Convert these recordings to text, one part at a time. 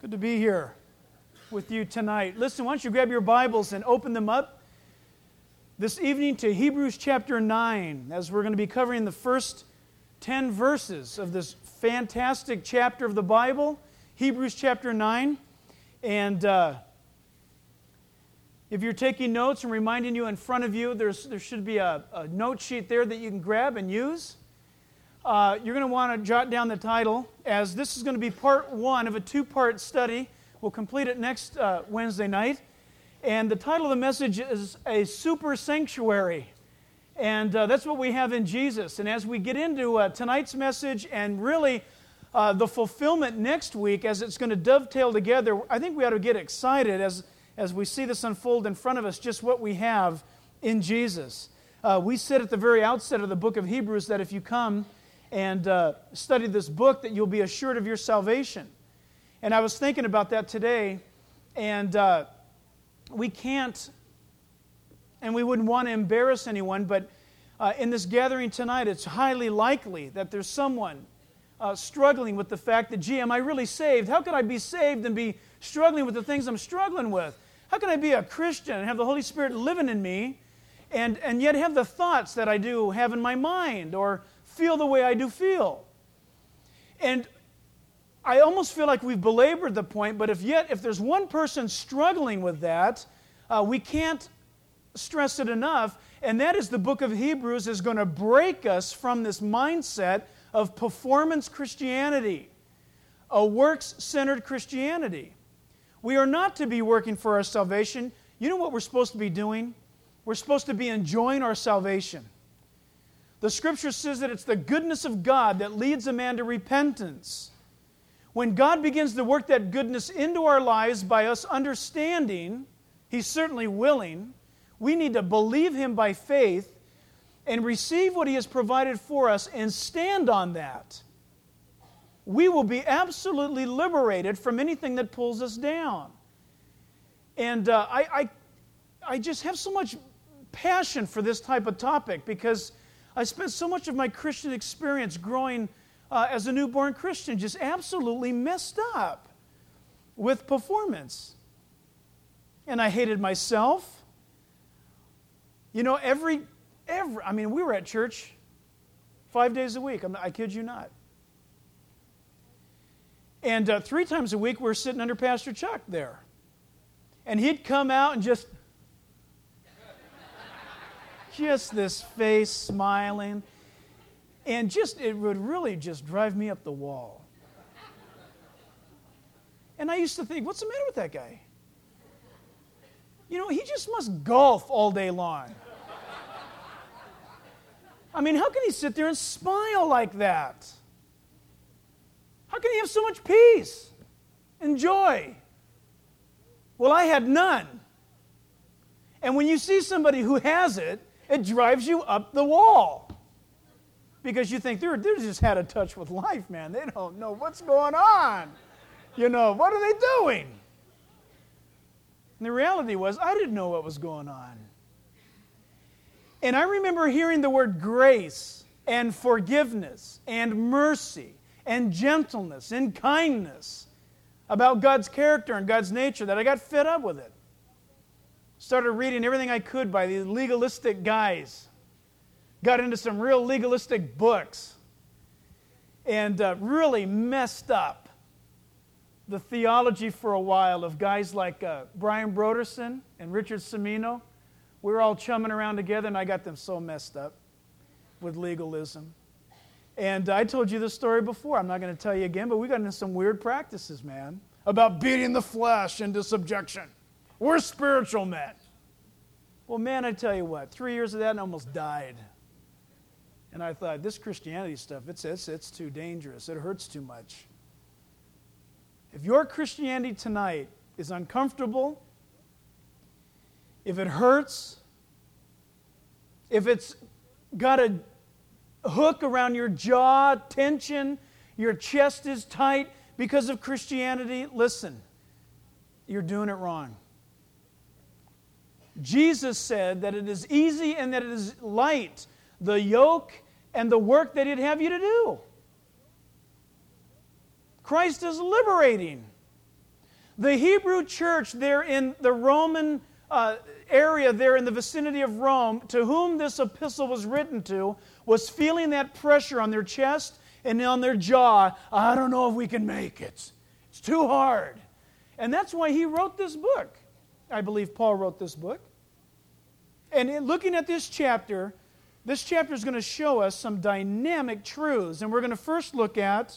Good to be here with you tonight. Listen, why don't you grab your Bibles and open them up this evening to Hebrews chapter 9, as we're going to be covering the first 10 verses of this fantastic chapter of the Bible, Hebrews chapter 9. And if you're taking notes, I'm reminding you in front of you, there should be a note sheet there that you can grab and use. You're going to want to jot down the title, as this is going to be part one of a two-part study. We'll complete it next Wednesday night. And the title of the message is A Super Sanctuary. And that's what we have in Jesus. And as we get into tonight's message and really the fulfillment next week, as it's going to dovetail together, I think we ought to get excited as we see this unfold in front of us, just what we have in Jesus. We said at the very outset of the book of Hebrews that if you come and study this book, that you'll be assured of your salvation. And I was thinking about that today, and we can't, and we wouldn't want to embarrass anyone, but in this gathering tonight, it's highly likely that there's someone struggling with the fact that, gee, am I really saved? How could I be saved and be struggling with the things I'm struggling with? How can I be a Christian and have the Holy Spirit living in me and yet have the thoughts that I do have in my mind, or feel the way I do feel? And I almost feel like we've belabored the point, but if there's one person struggling with that, we can't stress it enough, and that is the book of Hebrews is going to break us from this mindset of performance Christianity, a works-centered Christianity. We are not to be working for our salvation. You know what we're supposed to be doing? We're supposed to be enjoying our salvation. The Scripture says that it's the goodness of God that leads a man to repentance. When God begins to work that goodness into our lives by us understanding, He's certainly willing, we need to believe Him by faith and receive what He has provided for us and stand on that. We will be absolutely liberated from anything that pulls us down. And I just have so much passion for this type of topic because I spent so much of my Christian experience growing as a newborn Christian just absolutely messed up with performance. And I hated myself. You know, we were at church 5 days a week. I kid you not. And 3 times a week we were sitting under Pastor Chuck there. And he'd come out and just this face smiling. And it would really just drive me up the wall. And I used to think, what's the matter with that guy? You know, he just must golf all day long. I mean, how can he sit there and smile like that? How can he have so much peace and joy? Well, I had none. And when you see somebody who has it, it drives you up the wall. Because you think they're just had a touch with life, man. They don't know what's going on. You know, what are they doing? And the reality was, I didn't know what was going on. And I remember hearing the word grace and forgiveness and mercy and gentleness and kindness about God's character and God's nature that I got fed up with it. Started reading everything I could by these legalistic guys. Got into some real legalistic books and really messed up the theology for a while of guys like Brian Broderson and Richard Semino. We were all chumming around together, and I got them so messed up with legalism. And I told you this story before. I'm not going to tell you again, but we got into some weird practices, man, about beating the flesh into subjection. We're spiritual men. Well, man, I tell you what, 3 years of that and I almost died. And I thought, this Christianity stuff, it's too dangerous. It hurts too much. If your Christianity tonight is uncomfortable, if it hurts, if it's got a hook around your jaw, tension, your chest is tight because of Christianity, listen, you're doing it wrong. Jesus said that it is easy and that it is light, the yoke and the work that He'd have you to do. Christ is liberating. The Hebrew church there in the Roman area there in the vicinity of Rome, to whom this epistle was written to, was feeling that pressure on their chest and on their jaw. I don't know if we can make it. It's too hard. And that's why he wrote this book. I believe Paul wrote this book. And in looking at this chapter is going to show us some dynamic truths. And we're going to first look at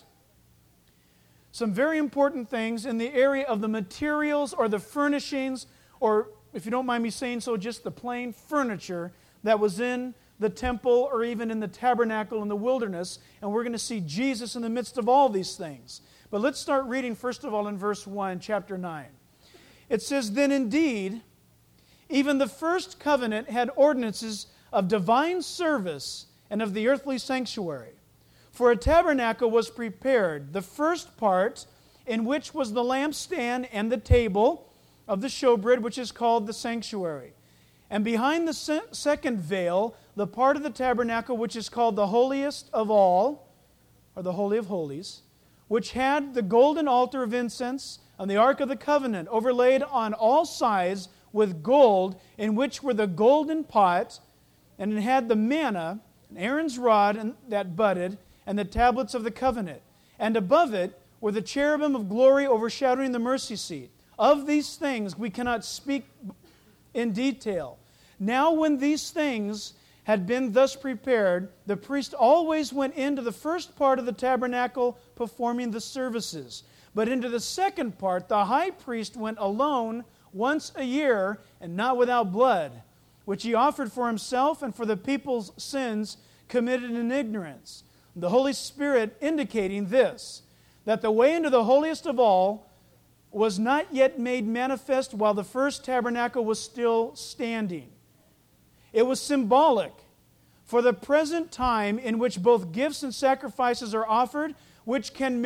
some very important things in the area of the materials or the furnishings, or if you don't mind me saying so, just the plain furniture that was in the temple or even in the tabernacle in the wilderness. And we're going to see Jesus in the midst of all these things. But let's start reading first of all in verse 1, chapter 9. It says, "Then indeed, even the first covenant had ordinances of divine service and of the earthly sanctuary. For a tabernacle was prepared, the first part, in which was the lampstand and the table of the showbread, which is called the sanctuary. And behind the second veil, the part of the tabernacle which is called the holiest of all, or the Holy of Holies, which had the golden altar of incense and the ark of the covenant, overlaid on all sides with gold, in which were the golden pot, and it had the manna, and Aaron's rod that budded, and the tablets of the covenant. And above it were the cherubim of glory overshadowing the mercy seat. Of these things we cannot speak in detail. Now when these things had been thus prepared, the priest always went into the first part of the tabernacle performing the services. But into the second part the high priest went alone once a year, and not without blood, which he offered for himself and for the people's sins committed in ignorance. The Holy Spirit indicating this, that the way into the holiest of all was not yet made manifest while the first tabernacle was still standing. It was symbolic for the present time in which both gifts and sacrifices are offered, which cannot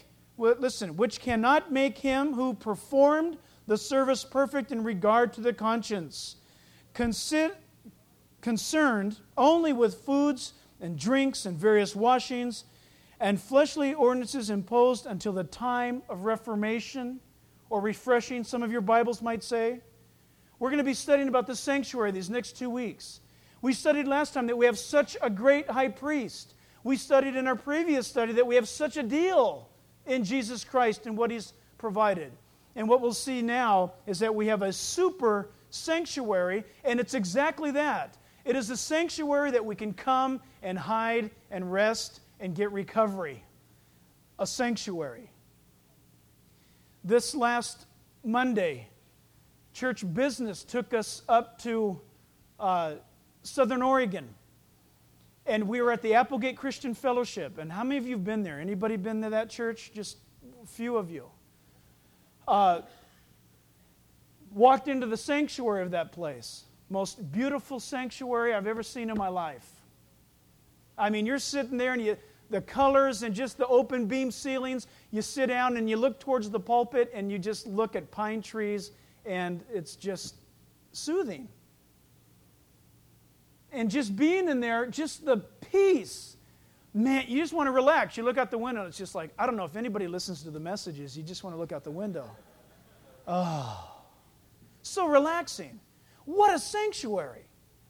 make him who performed the service perfect in regard to the conscience, concerned only with foods and drinks and various washings and fleshly ordinances imposed until the time of reformation or refreshing, some of your Bibles might say. We're going to be studying about the sanctuary these next 2 weeks. We studied last time that we have such a great high priest. We studied in our previous study that we have such a deal in Jesus Christ and what He's provided. And what we'll see now is that we have a super sanctuary, and it's exactly that. It is a sanctuary that we can come and hide and rest and get recovery. A sanctuary. This last Monday, church business took us up to Southern Oregon. And we were at the Applegate Christian Fellowship. And how many of you have been there? Anybody been to that church? Just a few of you. Walked into the sanctuary of that place. Most beautiful sanctuary I've ever seen in my life. I mean, you're sitting there and the colors and just the open beam ceilings, you sit down and you look towards the pulpit and you just look at pine trees and it's just soothing. And just being in there, just the peace. Man, you just want to relax. You look out the window and it's just like, I don't know if anybody listens to the messages, you just want to look out the window. Oh, so relaxing. What a sanctuary.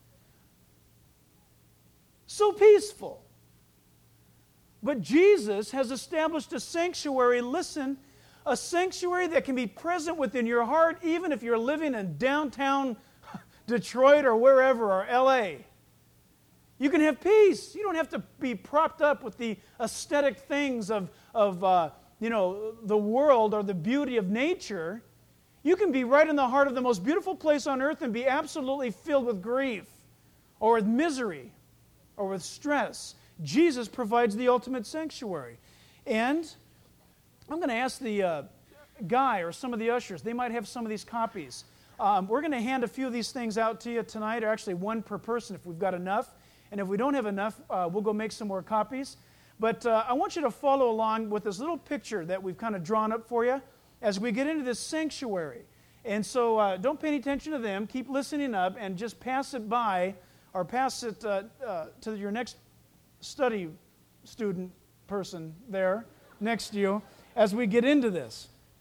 So peaceful. But Jesus has established a sanctuary, listen, a sanctuary that can be present within your heart even if you're living in downtown Detroit or wherever, or LA. You can have peace. You don't have to be propped up with the aesthetic things of the world or the beauty of nature. You can be right in the heart of the most beautiful place on earth and be absolutely filled with grief or with misery or with stress. Jesus provides the ultimate sanctuary. And I'm going to ask the guy or some of the ushers, they might have some of these copies. We're going to hand a few of these things out to you tonight, or actually one per person if we've got enough. And if we don't have enough, we'll go make some more copies. But I want you to follow along with this little picture that we've kind of drawn up for you as we get into this sanctuary. And so don't pay any attention to them. Keep listening up and just pass it by or pass it to your next study student person there next to you as we get into this.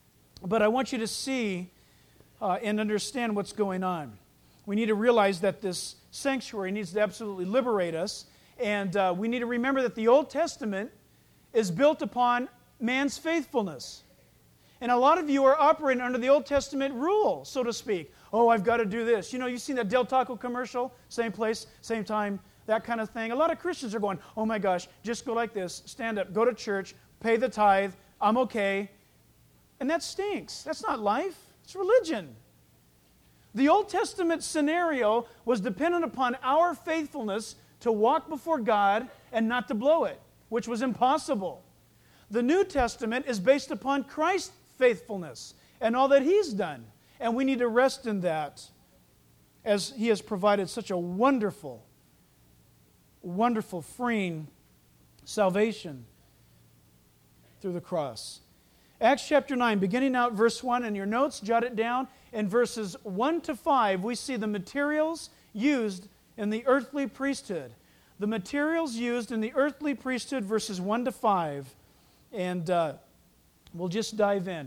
But I want you to see and understand what's going on. We need to realize that this sanctuary needs to absolutely liberate us, and we need to remember that the Old Testament is built upon man's faithfulness. And a lot of you are operating under the Old Testament rule, so to speak. Oh, I've got to do this. You know, you've seen that Del Taco commercial, same place, same time, that kind of thing. A lot of Christians are going, oh my gosh, just go like this, stand up, go to church, pay the tithe, I'm okay. And that stinks. That's not life. It's religion. The Old Testament scenario was dependent upon our faithfulness to walk before God and not to blow it, which was impossible. The New Testament is based upon Christ's faithfulness and all that He's done. And we need to rest in that as He has provided such a wonderful, wonderful freeing salvation through the cross. Acts chapter 9, beginning out verse 1, in your notes, jot it down. In verses 1 to 5, we see the materials used in the earthly priesthood. The materials used in the earthly priesthood, verses 1 to 5. And we'll just dive in.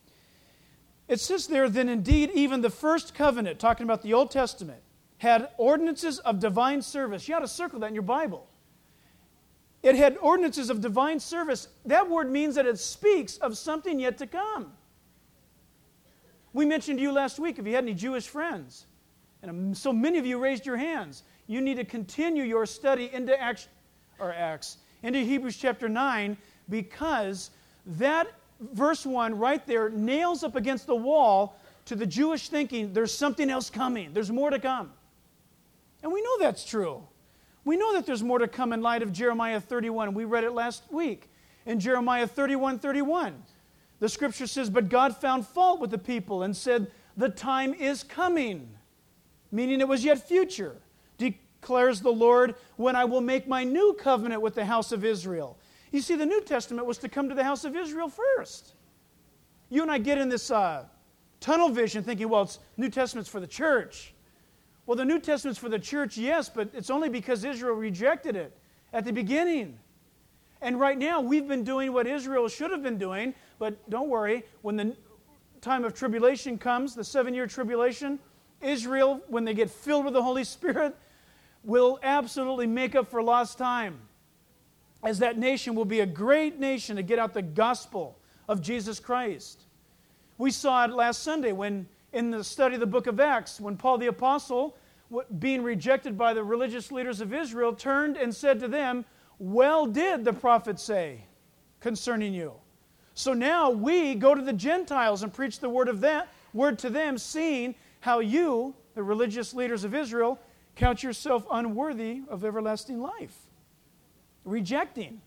It says there, then indeed even the first covenant, talking about the Old Testament, had ordinances of divine service. You ought to circle that in your Bible. It had ordinances of divine service. That word means that it speaks of something yet to come. We mentioned to you last week, if you had any Jewish friends, and so many of you raised your hands, you need to continue your study into into Hebrews chapter 9, because that verse 1 right there nails up against the wall to the Jewish thinking, there's something else coming. There's more to come. And we know that's true. We know that there's more to come in light of Jeremiah 31. We read it last week. In Jeremiah 31:31, the Scripture says, but God found fault with the people and said, the time is coming, meaning it was yet future, declares the Lord, when I will make my new covenant with the house of Israel. You see, the New Testament was to come to the house of Israel first. You and I get in this tunnel vision thinking, well, it's New Testament's for the church. Well, the New Testament's for the church, yes, but it's only because Israel rejected it at the beginning. And right now, we've been doing what Israel should have been doing, but don't worry, when the time of tribulation comes, the 7-year tribulation, Israel, when they get filled with the Holy Spirit, will absolutely make up for lost time. As that nation will be a great nation to get out the gospel of Jesus Christ. We saw it last Sunday when, in the study of the book of Acts, when Paul the Apostle, being rejected by the religious leaders of Israel, turned and said to them, well did the prophet say concerning you. So now we go to the Gentiles and preach the word to them, seeing how you, the religious leaders of Israel, count yourself unworthy of everlasting life. Rejecting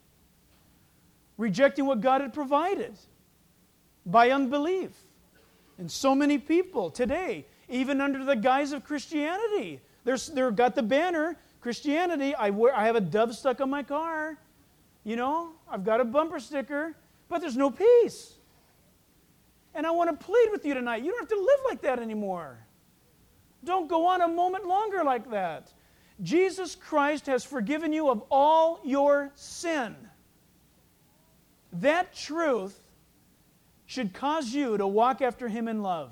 what God had provided by unbelief. And so many people today, even under the guise of Christianity, they've got the banner, Christianity, I have a dove stuck on my car. You know, I've got a bumper sticker, but there's no peace. And I want to plead with you tonight, you don't have to live like that anymore. Don't go on a moment longer like that. Jesus Christ has forgiven you of all your sin. That truth should cause you to walk after Him in love.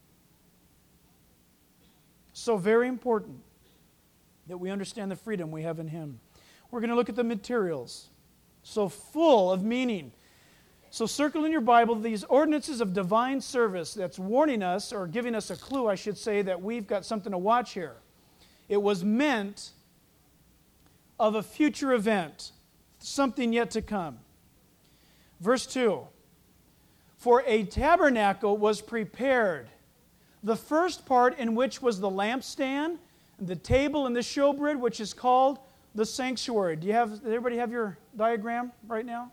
So very important that we understand the freedom we have in Him. We're going to look at the materials. So full of meaning. So circle in your Bible these ordinances of divine service that's warning us, or giving us a clue, I should say, that we've got something to watch here. It was meant of a future event, something yet to come. Verse 2, for a tabernacle was prepared, the first part in which was the lampstand, the table and the showbread, which is called the sanctuary. Does everybody have your diagram right now?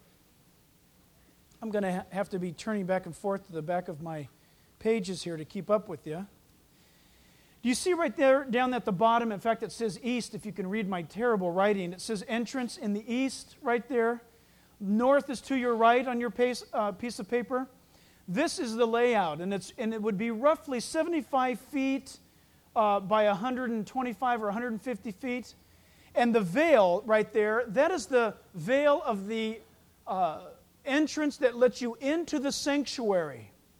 I'm going to have to be turning back and forth to the back of my pages here to keep up with you. Do you see right there down at the bottom, in fact it says east, if you can read my terrible writing, it says entrance in the east right there. North is to your right on your piece of paper. This is the layout, and it would be roughly 75 feet by 125 or 150 feet. And the veil right there, that is the veil of the entrance that lets you into the sanctuary.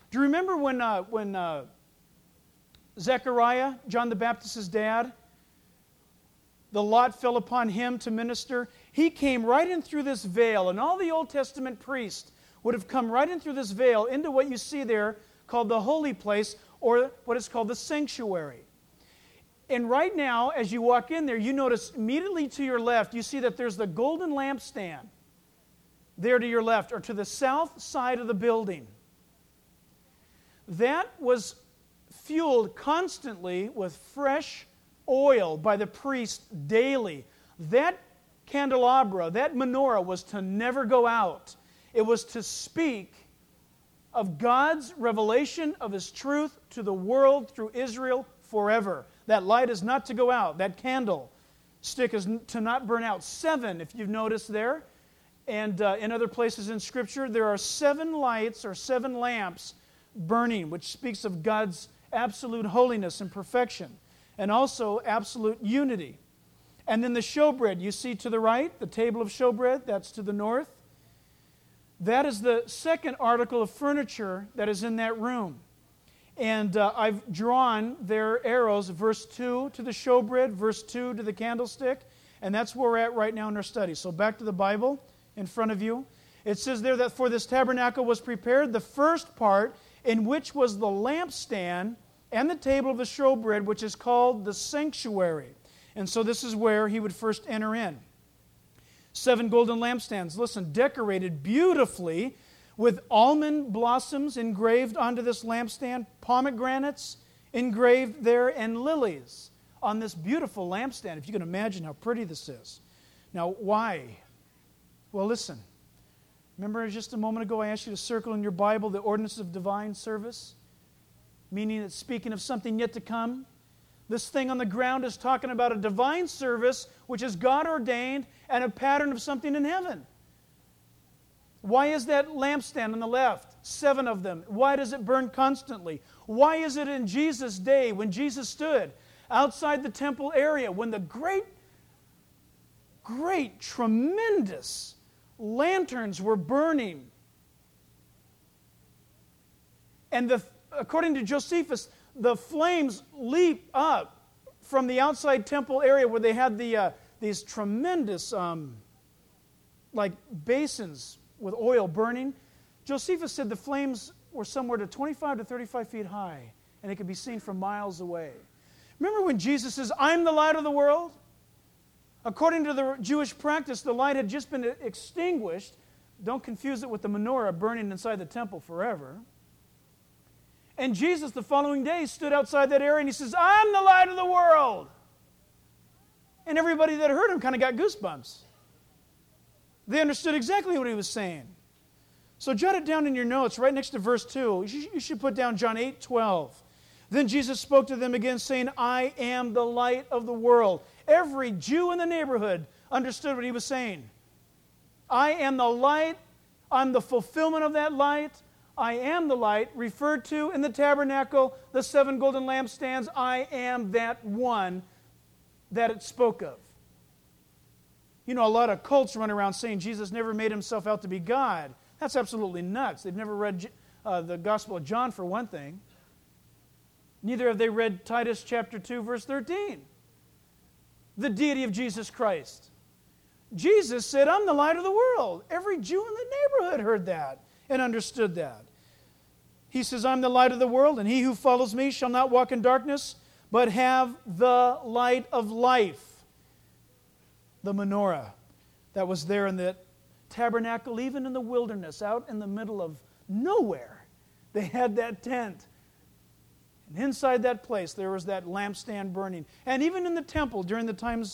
Do you remember when Zechariah, John the Baptist's dad, the lot fell upon him to minister? He came right in through this veil, and all the Old Testament priests would have come right in through this veil into what you see there called the holy place, or what is called the sanctuary. And right now, as you walk in there, you notice immediately to your left, you see that there's the golden lampstand there to your left, or to the south side of the building. That was fueled constantly with fresh oil by the priest daily. That candelabra, that menorah, was to never go out. It was to speak of God's revelation of His truth to the world through Israel forever. That light is not to go out. That candle stick is to not burn out. 7, if you've noticed there, and in other places in Scripture, there are 7 lights or 7 lamps burning, which speaks of God's absolute holiness and perfection, and also absolute unity. And then the showbread, you see to the right, the table of showbread, that's to the north. That is the second article of furniture that is in that room. And I've drawn their arrows, verse 2 to the showbread, verse 2 to the candlestick, and that's where we're at right now in our study. So back to the Bible in front of you. It says there that for this tabernacle was prepared the first part, in which was the lampstand and the table of the showbread, which is called the sanctuary. And so this is where he would first enter in. 7 golden lampstands, listen, decorated beautifully with almond blossoms engraved onto this lampstand, pomegranates engraved there, and lilies on this beautiful lampstand. If you can imagine how pretty this is. Now, why? Well, listen. Remember just a moment ago I asked you to circle in your Bible the ordinance of divine service? Meaning it's speaking of something yet to come. This thing on the ground is talking about a divine service which is God ordained and a pattern of something in heaven. Why is that lampstand on the left? 7 of them. Why does it burn constantly? Why is it in Jesus' day when Jesus stood outside the temple area, when the great, tremendous lanterns were burning, and according to Josephus, the flames leap up from the outside temple area where they had these tremendous basins with oil burning. Josephus said the flames were somewhere to 25 to 35 feet high, and it could be seen from miles away. Remember when Jesus says, "I'm the light of the world"? According to the Jewish practice, the light had just been extinguished. Don't confuse it with the menorah burning inside the temple forever. And Jesus, the following day, stood outside that area and he says, "I'm the light of the world." And everybody that heard him kind of got goosebumps. They understood exactly what he was saying. So jot it down in your notes right next to verse 2. You should put down John 8:12. Then Jesus spoke to them again, saying, "I am the light of the world." Every Jew in the neighborhood understood what he was saying. I am the light. I'm the fulfillment of that light. I am the light, referred to in the tabernacle, the 7 golden lampstands. I am that one that it spoke of. You know, a lot of cults run around saying Jesus never made himself out to be God. That's absolutely nuts. They've never read the Gospel of John, for one thing. Neither have they read Titus chapter 2, verse 13. The deity of Jesus Christ. Jesus said, "I'm the light of the world." Every Jew in the neighborhood heard that and understood that. He says, "I'm the light of the world, and he who follows me shall not walk in darkness, but have the light of life." The menorah that was there in the tabernacle, even in the wilderness, out in the middle of nowhere, they had that tent. And inside that place, there was that lampstand burning. And even in the temple during the times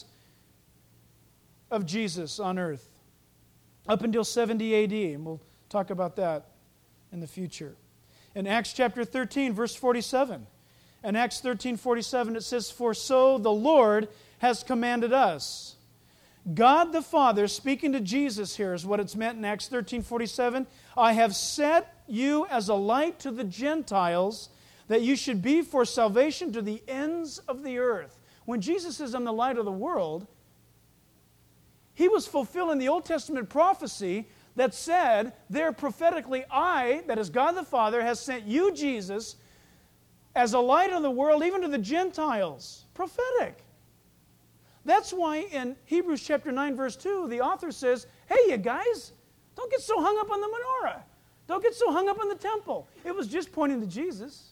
of Jesus on earth, up until 70 AD, and we'll talk about that in the future. In Acts chapter 13, verse 47, in Acts 13:47, it says, "For so the Lord has commanded us." God the Father, speaking to Jesus here, is what it's meant in Acts 13:47. "I have set you as a light to the Gentiles, that you should be for salvation to the ends of the earth." When Jesus says, "I'm the light of the world," he was fulfilling the Old Testament prophecy that said there prophetically, I, that is God the Father, has sent you, Jesus, as a light of the world, even to the Gentiles. Prophetic. That's why in Hebrews chapter 9, verse 2, the author says, hey, you guys, don't get so hung up on the menorah. Don't get so hung up on the temple. It was just pointing to Jesus.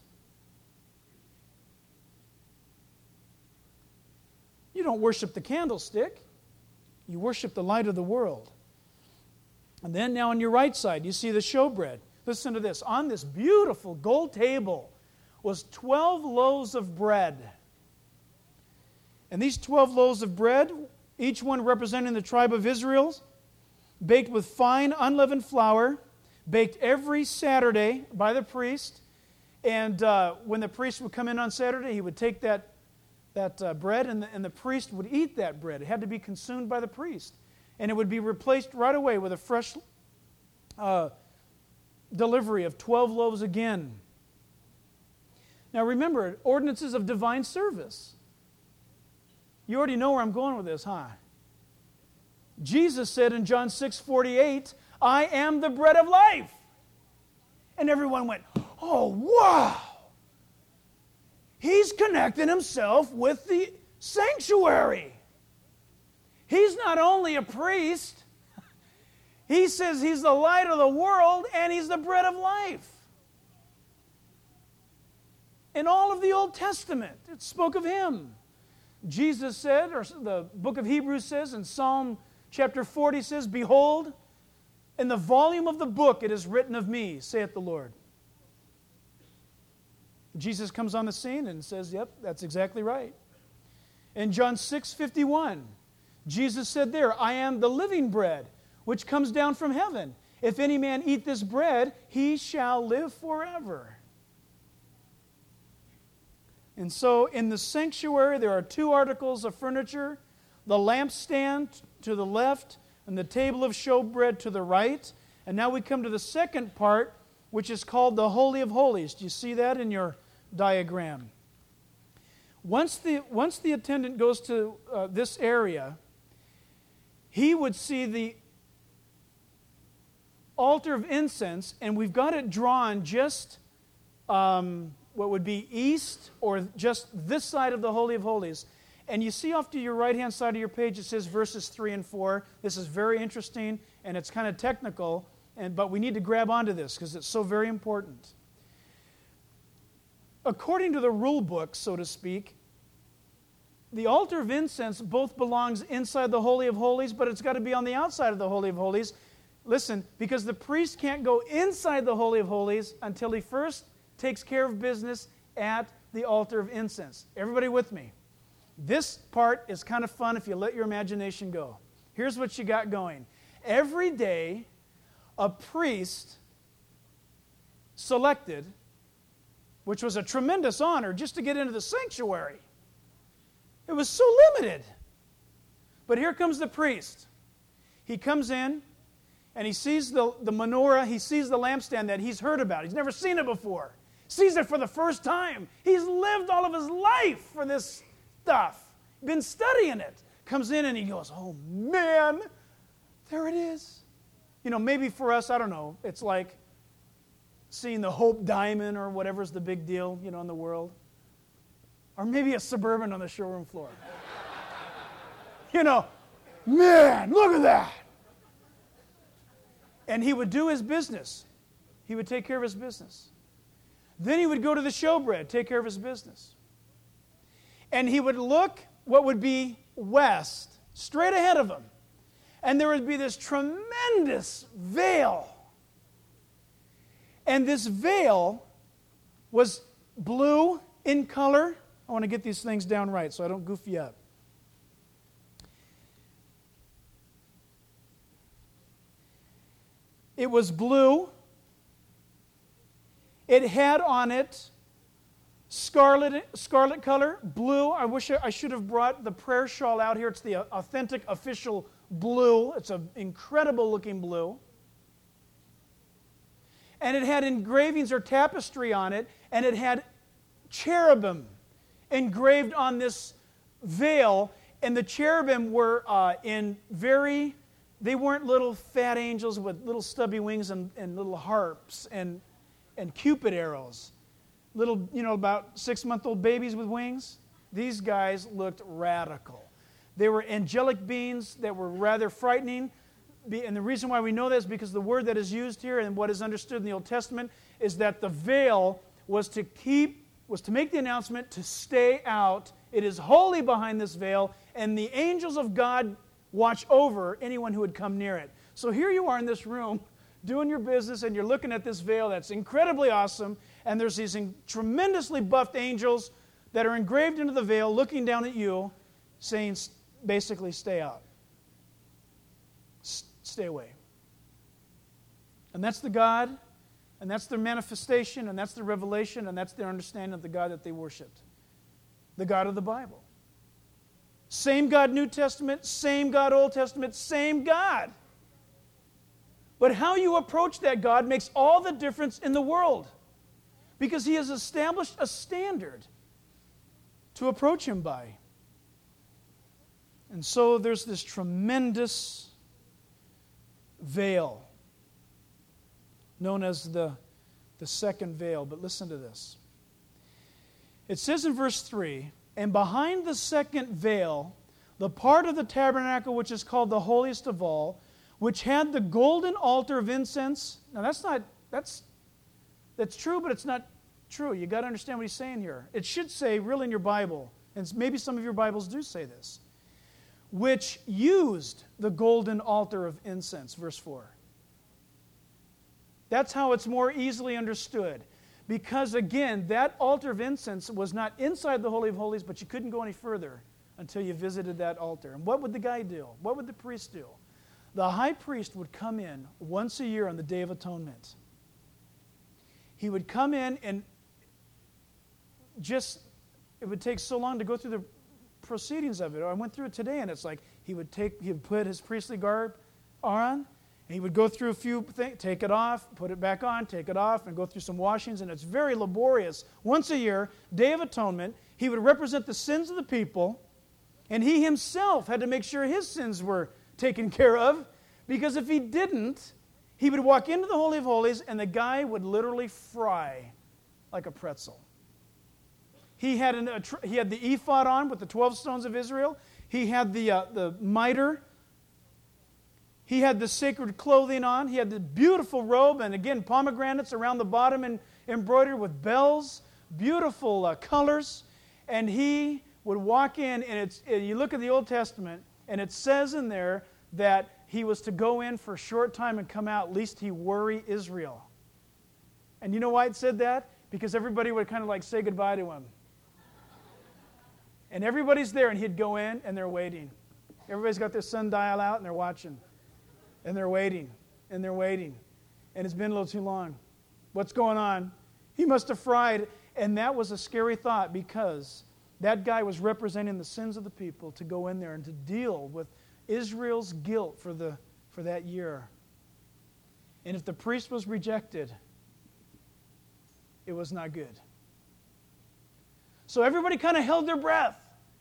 You don't worship the candlestick. You worship the light of the world. And then now on your right side, you see the showbread. Listen to this. On this beautiful gold table was 12 loaves of bread. And these 12 loaves of bread, each one representing the tribe of Israel, baked with fine unleavened flour, baked every Saturday by the priest. And when the priest would come in on Saturday, he would take that bread, and the priest would eat that bread. It had to be consumed by the priest. And it would be replaced right away with a fresh delivery of 12 loaves again. Now remember, ordinances of divine service. You already know where I'm going with this, huh? Jesus said in John 6:48, I am the bread of life. And everyone went, oh, wow. He's connecting himself with the sanctuary. He's not only a priest, he says he's the light of the world and he's the bread of life. In all of the Old Testament, it spoke of him. Jesus said, or the book of Hebrews says, in Psalm chapter 40 says, behold, in the volume of the book it is written of me, saith the Lord. Jesus comes on the scene and says, yep, that's exactly right. In John 6:51, Jesus said there, I am the living bread, which comes down from heaven. If any man eat this bread, he shall live forever. And so in the sanctuary, there are two articles of furniture, the lampstand to the left and the table of showbread to the right. And now we come to the second part, which is called the Holy of Holies. Do you see that in your diagram? Once the attendant goes to this area, he would see the altar of incense, and we've got it drawn just what would be east or just this side of the Holy of Holies. And you see off to your right-hand side of your page, it says verses 3 and 4. This is very interesting, and it's kind of technical, but we need to grab onto this because it's so very important. According to the rule book, so to speak, the altar of incense both belongs inside the Holy of Holies, but it's got to be on the outside of the Holy of Holies. Listen, because the priest can't go inside the Holy of Holies until he first takes care of business at the altar of incense. Everybody with me? This part is kind of fun if you let your imagination go. Here's what you got going. Every day, a priest selected, which was a tremendous honor just to get into the sanctuary. It was so limited. But here comes the priest. He comes in, and he sees the menorah, he sees the lampstand that he's heard about. He's never seen it before. Sees it for the first time. He's lived all of his life for this stuff. Been studying it. Comes in and he goes, oh man, there it is. You know, maybe for us, I don't know, it's like seeing the Hope Diamond or whatever's the big deal, you know, in the world. Or maybe a Suburban on the showroom floor. You know, man, look at that. And he would do his business. He would take care of his business. Then he would go to the showbread, take care of his business. And he would look what would be west, straight ahead of him. And there would be this tremendous veil. And this veil was blue in color. I want to get these things down right so I don't goof you up. It was blue. It had on it scarlet color, blue. I wish I should have brought the prayer shawl out here. It's the authentic official blue. It's an incredible looking blue. And it had engravings or tapestry on it, and it had cherubim engraved on this veil, and the cherubim were in very they weren't little fat angels with little stubby wings and little harps and Cupid arrows. Little, about 6-month-old babies with wings. These guys looked radical. They were angelic beings that were rather frightening. And the reason why we know that is because the word that is used here and what is understood in the Old Testament is that the veil was to make the announcement to stay out. It is holy behind this veil, and the angels of God watch over anyone who would come near it. So here you are in this room doing your business, and you're looking at this veil that's incredibly awesome, and there's these tremendously buffed angels that are engraved into the veil looking down at you, saying basically, stay out. Stay away. And that's the God, and that's their manifestation, and that's the revelation, and that's their understanding of the God that they worshiped. The God of the Bible. Same God New Testament, same God Old Testament, same God. But how you approach that God makes all the difference in the world. Because He has established a standard to approach Him by. And so there's this tremendous veil known as the second veil. But listen to this. It says in verse 3, and behind the second veil, the part of the tabernacle which is called the holiest of all, which had the golden altar of incense. Now that's true, but it's not true. You've got to understand what he's saying here. It should say, really in your Bible, and maybe some of your Bibles do say this, which used the golden altar of incense, verse 4. That's how it's more easily understood. Because again, that altar of incense was not inside the Holy of Holies, but you couldn't go any further until you visited that altar. And what would the guy do? What would the priest do? The high priest would come in once a year on the Day of Atonement. He would come in and it would take so long to go through the proceedings of it. I went through it today, and it's like he would put his priestly garb on, and he would go through a few things, take it off, put it back on, take it off, and go through some washings, and it's very laborious. Once a year, Day of Atonement, he would represent the sins of the people, and he himself had to make sure his sins were taken care of, because if he didn't, he would walk into the Holy of Holies, and the guy would literally fry like a pretzel. He had the ephod on with the 12 stones of Israel. He had the mitre. He had the sacred clothing on. He had the beautiful robe, and again, pomegranates around the bottom and embroidered with bells, beautiful colors. And he would walk in, and you look at the Old Testament, and it says in there that he was to go in for a short time and come out, lest he worry Israel. And you know why it said that? Because everybody would kind of like say goodbye to him. And everybody's there, and he'd go in, and they're waiting. Everybody's got their sundial out, and they're watching. And they're waiting, and they're waiting. And it's been a little too long. What's going on? He must have fried. And that was a scary thought, because that guy was representing the sins of the people to go in there and to deal with Israel's guilt for that year. And if the priest was rejected, it was not good. So everybody kind of held their breath.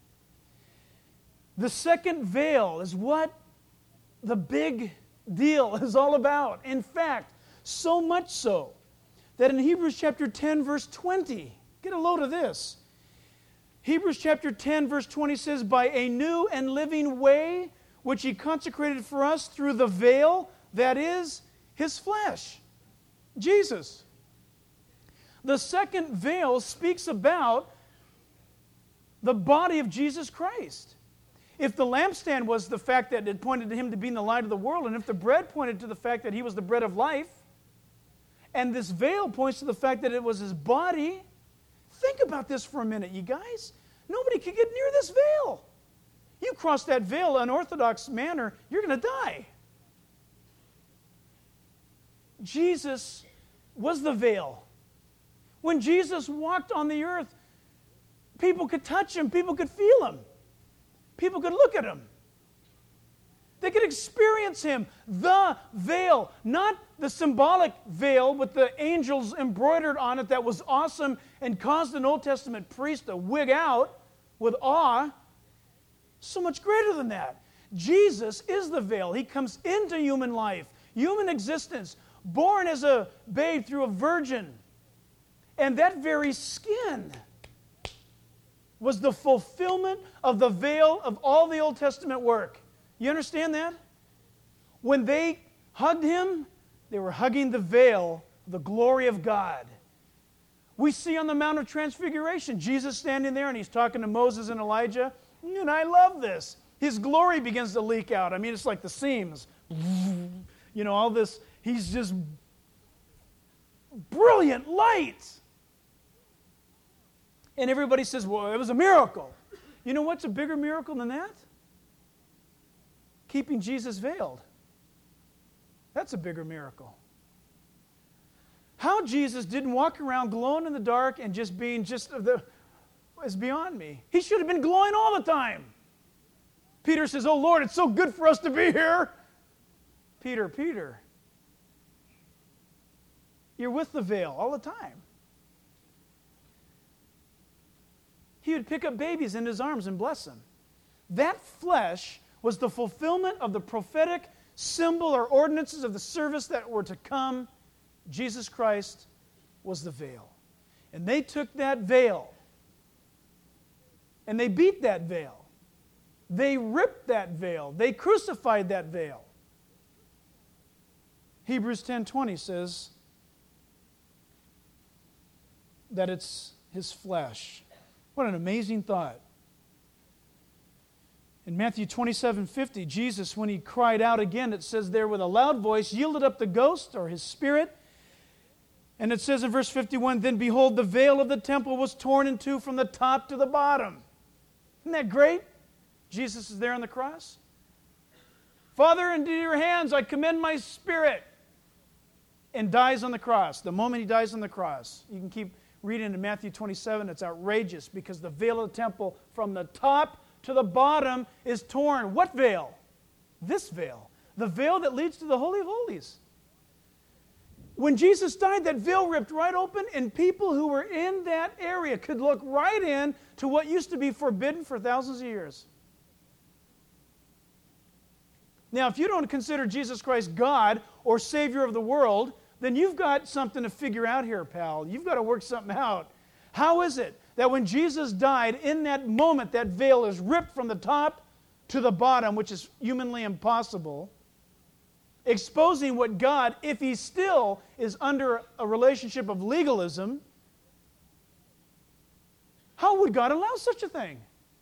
The second veil is what the big deal is all about. In fact, so much so that in Hebrews chapter 10, verse 20, get a load of this. Hebrews chapter 10, verse 20 says, by a new and living way, which He consecrated for us through the veil, that is His flesh, Jesus. The second veil speaks about the body of Jesus Christ. If the lampstand was the fact that it pointed to Him to being the light of the world, and if the bread pointed to the fact that He was the bread of life, and this veil points to the fact that it was His body, think about this for a minute, you guys. Nobody could get near this veil. You cross that veil in an unorthodox manner, you're going to die. Jesus was the veil. When Jesus walked on the earth, people could touch Him, people could feel Him. People could look at Him. They could experience Him. The veil, not the symbolic veil with the angels embroidered on it that was awesome and caused an Old Testament priest to wig out with awe. So much greater than that. Jesus is the veil. He comes into human life, human existence, born as a babe through a virgin. And that very skin was the fulfillment of the veil of all the Old Testament work. You understand that? When they hugged him, they were hugging the veil, the glory of God. We see on the Mount of Transfiguration, Jesus standing there and he's talking to Moses and Elijah. And I love this. His glory begins to leak out. I mean, it's like the seams. You know, all this, he's just brilliant light. And everybody says, well, it was a miracle. You know what's a bigger miracle than that? Keeping Jesus veiled. That's a bigger miracle. How Jesus didn't walk around glowing in the dark and just being is beyond me. He should have been glowing all the time. Peter says, oh Lord, it's so good for us to be here. Peter, you're with the veil all the time. He would pick up babies in his arms and bless them. That flesh was the fulfillment of the prophetic symbol or ordinances of the service that were to come. Jesus Christ was the veil. And they took that veil and they beat that veil. They ripped that veil. They crucified that veil. Hebrews 10:20 says that it's his flesh. What an amazing thought. In Matthew 27:50, Jesus, when he cried out again, it says there with a loud voice, yielded up the ghost or his spirit. And it says in verse 51, then behold, the veil of the temple was torn in two from the top to the bottom. Isn't that great? Jesus is there on the cross. Father, into your hands I commend my spirit. And dies on the cross. The moment he dies on the cross. You can keep reading in Matthew 27. It's outrageous because the veil of the temple from the top to the bottom is torn. What veil? This veil. The veil that leads to the Holy of Holies. When Jesus died, that veil ripped right open, and people who were in that area could look right in to what used to be forbidden for thousands of years. Now, if you don't consider Jesus Christ God or Savior of the world, then you've got something to figure out here, pal. You've got to work something out. How is it that when Jesus died, in that moment, that veil is ripped from the top to the bottom, which is humanly impossible, exposing what God, if he still is under a relationship of legalism, how would God allow such a thing?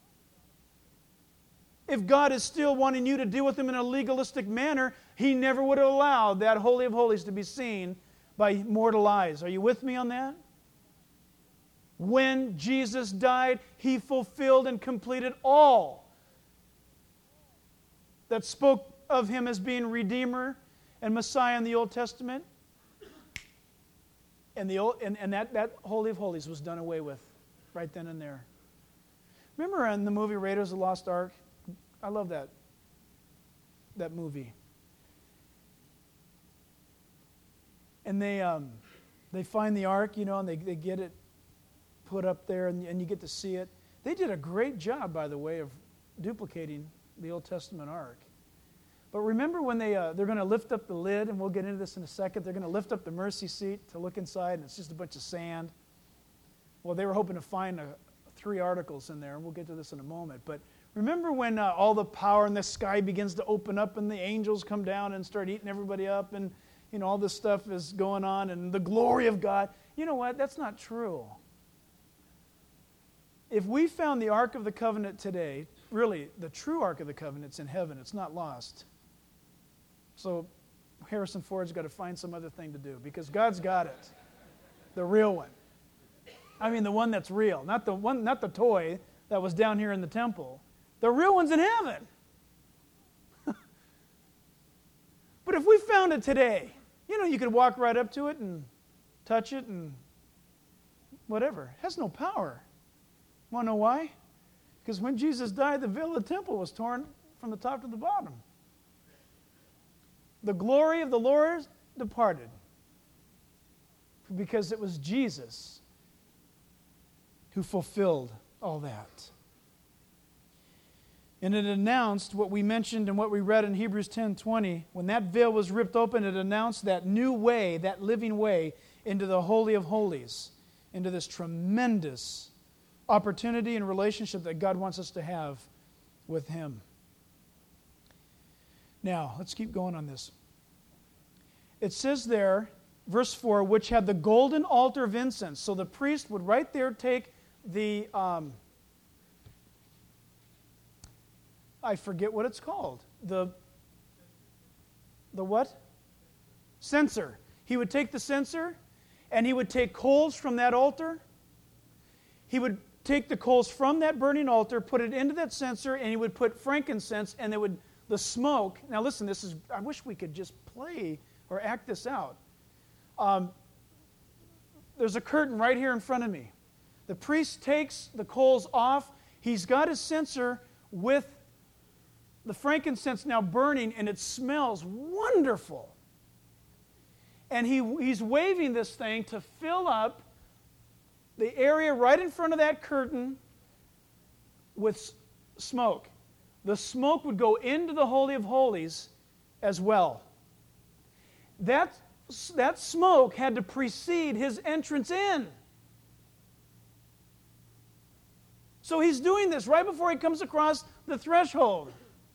If God is still wanting you to deal with him in a legalistic manner, he never would have allowed that Holy of Holies to be seen by mortal eyes. Are you with me on that? When Jesus died, he fulfilled and completed all that spoke of him as being Redeemer and Messiah in the Old Testament. And that Holy of Holies was done away with right then and there. Remember in the movie Raiders of the Lost Ark? I love that movie. And they find the ark, and they get it put up there, and you get to see it. They did a great job, by the way, of duplicating the Old Testament ark. But remember when they're going to lift up the lid, and we'll get into this in a second, they're going to lift up the mercy seat to look inside, and it's just a bunch of sand. Well, they were hoping to find 3 articles in there, and we'll get to this in a moment. But remember when all the power in the sky begins to open up and the angels come down and start eating everybody up and all this stuff is going on and the glory of God? You know what? That's not true. If we found the Ark of the Covenant today, really the true Ark of the Covenant's in heaven. It's not lost. So Harrison Ford's got to find some other thing to do because God's got it. The real one. I mean the one that's real, not the toy that was down here in the temple. The real one's in heaven. But if we found it today, you could walk right up to it and touch it and whatever. It has no power. Want to know why? Because when Jesus died, the veil of the temple was torn from the top to the bottom. The glory of the Lord departed because it was Jesus who fulfilled all that. And it announced what we mentioned and what we read in Hebrews 10:20. When that veil was ripped open, it announced that new way, that living way, into the Holy of Holies, into this tremendous opportunity and relationship that God wants us to have with Him. Now, let's keep going on this. It says there, verse 4, which had the golden altar of incense. So the priest would right there take the, I forget what it's called. The what? Censer. He would take the censer, and he would take coals from that altar. He would take the coals from that burning altar, put it into that censer, and he would put frankincense, and the smoke. Now listen, I wish we could just play or act this out. There's a curtain right here in front of me. The priest takes the coals off. He's got his censer with the frankincense now burning, and it smells wonderful. And he's waving this thing to fill up the area right in front of that curtain with smoke. The smoke would go into the Holy of Holies as well. That smoke had to precede his entrance in. So he's doing this right before he comes across the threshold.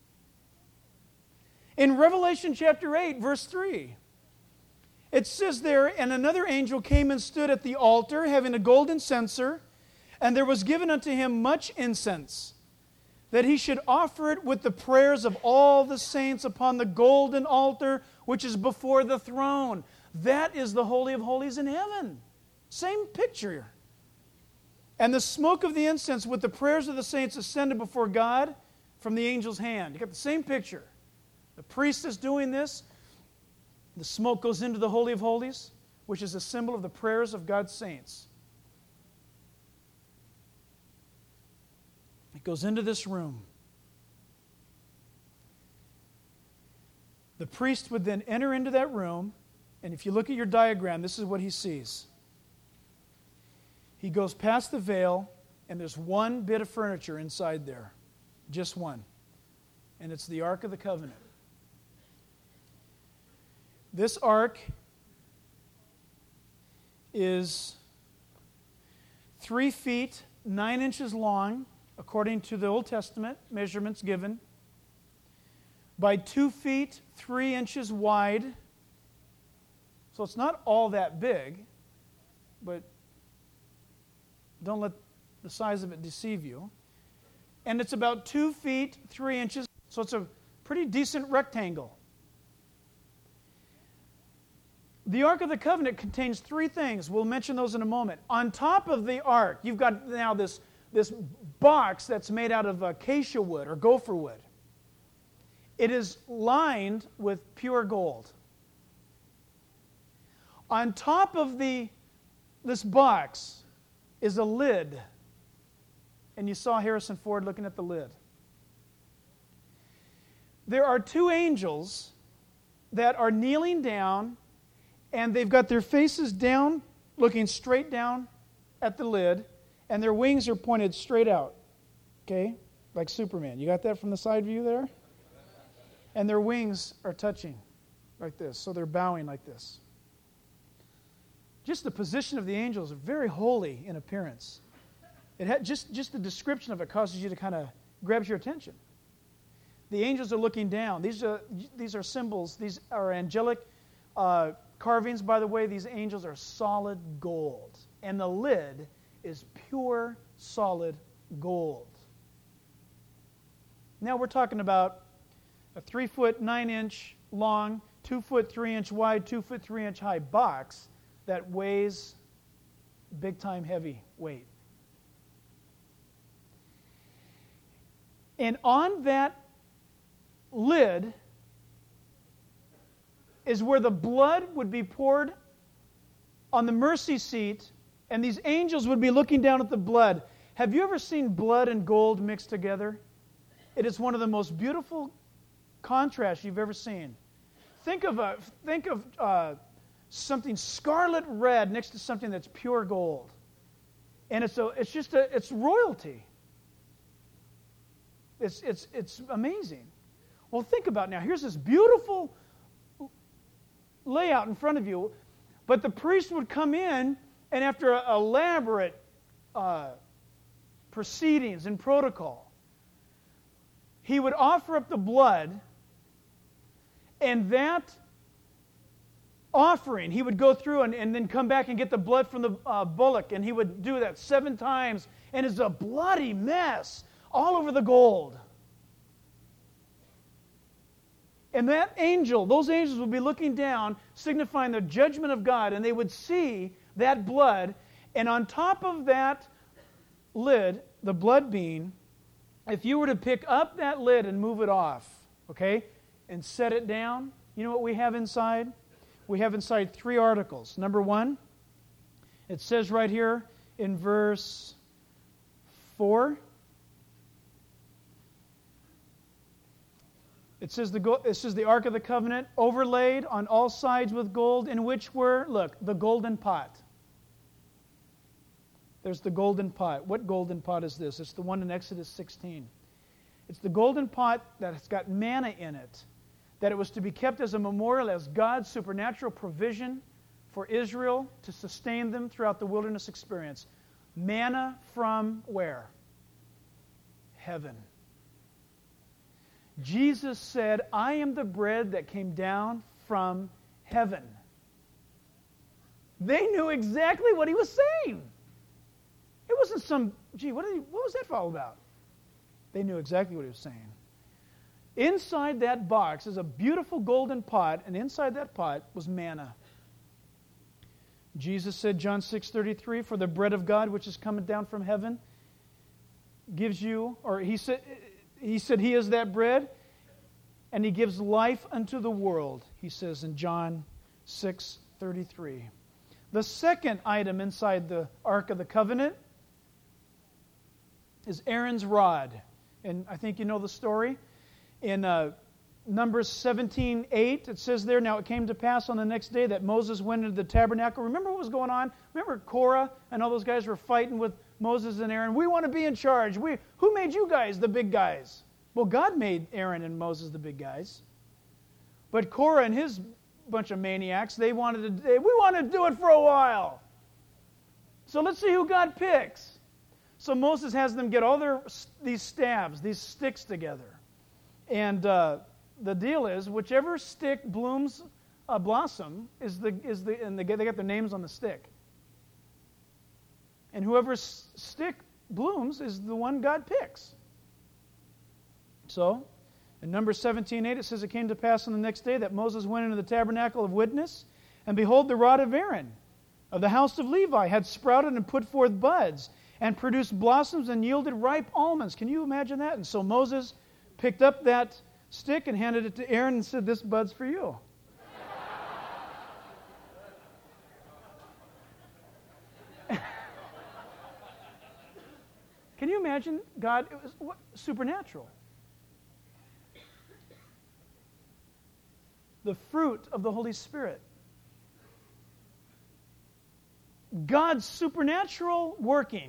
In Revelation chapter 8, verse 3, it says there, and another angel came and stood at the altar, having a golden censer, and there was given unto him much incense, that he should offer it with the prayers of all the saints upon the golden altar, which is before the throne. That is the Holy of Holies in heaven. Same picture. And the smoke of the incense with the prayers of the saints ascended before God from the angel's hand. You got the same picture. The priest is doing this. The smoke goes into the Holy of Holies, which is a symbol of the prayers of God's saints. It goes into this room. The priest would then enter into that room, and if you look at your diagram, this is what he sees. He goes past the veil, and there's one bit of furniture inside there. Just one. And it's the Ark of the Covenant. This ark is 3 feet 9 inches long, according to the Old Testament measurements given, by 2 feet 3 inches wide. So it's not all that big, but don't let the size of it deceive you. And it's about 2 feet 3 inches, so it's a pretty decent rectangle. The Ark of the Covenant contains 3 things. We'll mention those in a moment. On top of the Ark, you've got now this box that's made out of acacia wood or gopher wood. It is lined with pure gold. On top of this box is a lid. And you saw Harrison Ford looking at the lid. There are 2 angels that are kneeling down, and they've got their faces down, looking straight down at the lid, and their wings are pointed straight out. Okay? Like Superman. You got that from the side view there? And their wings are touching like this, so they're bowing like this. Just the position of the angels are very holy in appearance. It had just the description of it causes you to kind of grabs your attention. The angels are looking down. These are symbols. These are angelic carvings. By the way, these angels are solid gold, and the lid is pure solid gold. Now we're talking about a 3 foot 9 inch long, 2 foot 3 inch wide, 2 foot 3 inch high box that weighs big time heavy weight. And on that lid is where the blood would be poured on the mercy seat, and these angels would be looking down at the blood. Have you ever seen blood and gold mixed together? It is one of the most beautiful contrasts you've ever seen. Think of something scarlet red next to something that's pure gold, and it's royalty. It's amazing. Well, think about it now. Here's this beautiful layout in front of you, but the priest would come in, and after elaborate proceedings and protocol, he would offer up the blood, and that offering, he would go through and then come back and get the blood from the bullock, and he would do that 7 times, and it's a bloody mess all over the gold. And that angel, those angels would be looking down, signifying the judgment of God, and they would see that blood, and on top of that lid, the blood being, if you were to pick up that lid and move it off, okay, and set it down, you know what we have inside? We have inside 3 articles. Number 1, it says right here in verse 4, it says the Ark of the Covenant, overlaid on all sides with gold, in which were, look, the golden pot. There's the golden pot. What golden pot is this? It's the one in Exodus 16. It's the golden pot that has got manna in it, that it was to be kept as a memorial, as God's supernatural provision for Israel to sustain them throughout the wilderness experience. Manna from where? Heaven. Jesus said, I am the bread that came down from heaven. They knew exactly what he was saying. It wasn't some, what was that all about? They knew exactly what he was saying. Inside that box is a beautiful golden pot, and inside that pot was manna. Jesus said, John 6:33, for the bread of God which is coming down from heaven gives you, or he said he is that bread, and he gives life unto the world, he says in John 6:33. The second item inside the Ark of the Covenant is Aaron's rod. And I think you know the story. In Numbers 17:8, it says there, now it came to pass on the next day that Moses went into the tabernacle. Remember what was going on? Remember Korah and all those guys were fighting with Moses and Aaron? We want to be in charge. Who made you guys the big guys? Well, God made Aaron and Moses the big guys. But Korah and his bunch of maniacs, we want to do it for a while. So let's see who God picks. So Moses has them get all these staves, these sticks together. And the deal is, whichever stick blooms a blossom and they got their names on the stick. And whoever stick blooms is the one God picks. So, in Numbers 17:8, it says, it came to pass on the next day that Moses went into the tabernacle of witness, and behold, the rod of Aaron of the house of Levi had sprouted and put forth buds, and produced blossoms and yielded ripe almonds. Can you imagine that? And so Moses picked up that stick and handed it to Aaron and said, this bud's for you. Can you imagine God? It was supernatural. The fruit of the Holy Spirit. God's supernatural working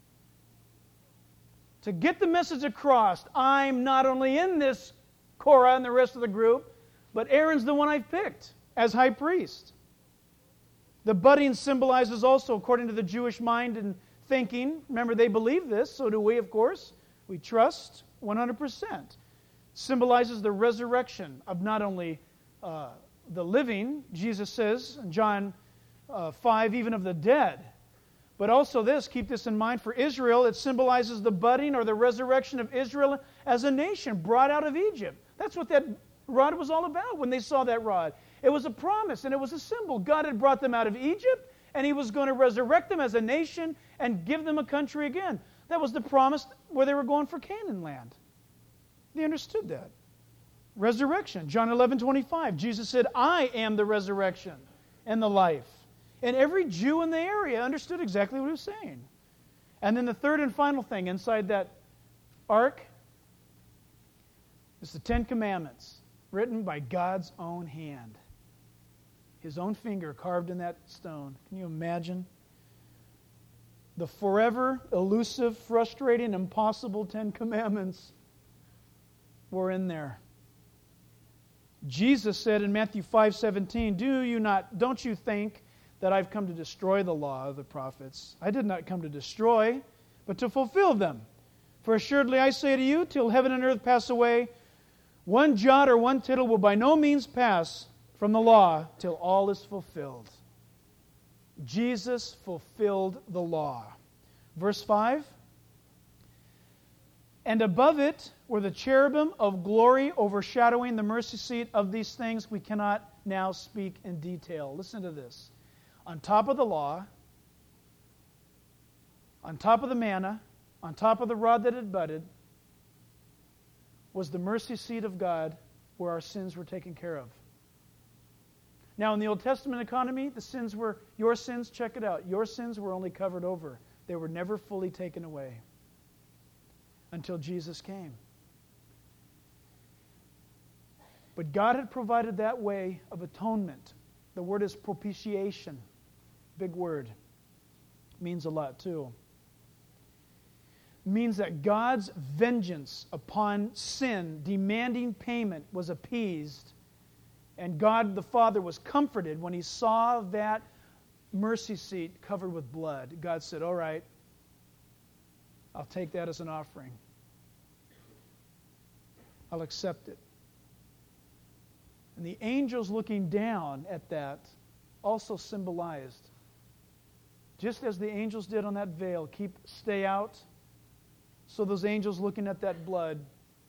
to get the message across. I'm not only in this Korah and the rest of the group, but Aaron's the one I've picked as high priest. The budding symbolizes also, according to the Jewish mind and thinking, remember they believe this, so do we, of course. We trust 100%. Symbolizes the resurrection of not only the living, Jesus says in John 5, even of the dead. But also this, keep this in mind, for Israel, it symbolizes the budding or the resurrection of Israel as a nation brought out of Egypt. That's what that rod was all about when they saw that rod. It was a promise and it was a symbol. God had brought them out of Egypt and He was going to resurrect them as a nation and give them a country again. That was the promise where they were going for Canaan land. They understood that. Resurrection. John 11:25. Jesus said, I am the resurrection and the life. And every Jew in the area understood exactly what he was saying. And then the third and final thing inside that ark is the 10 Commandments, written by God's own hand. His own finger carved in that stone. Can you imagine? The forever, elusive, frustrating, impossible 10 Commandments. were in there. Jesus said in Matthew 5:17, don't you think that I've come to destroy the law of the prophets? I did not come to destroy, but to fulfill them. For assuredly I say to you, till heaven and earth pass away, one jot or one tittle will by no means pass from the law till all is fulfilled. Jesus fulfilled the law. Verse 5, and above it were the cherubim of glory overshadowing the mercy seat. Of these things we cannot now speak in detail. Listen to this. On top of the law, on top of the manna, on top of the rod that had budded, was the mercy seat of God where our sins were taken care of. Now, in the Old Testament economy, your sins, check it out, your sins were only covered over. They were never fully taken away until Jesus came. But God had provided that way of atonement. The word is propitiation. Big word. Means a lot too. Means that God's vengeance upon sin, demanding payment, was appeased. And God the Father was comforted when He saw that mercy seat covered with blood. God said, all right, I'll take that as an offering. I'll accept it. And the angels looking down at that also symbolized, just as the angels did on that veil, stay out, so those angels looking at that blood,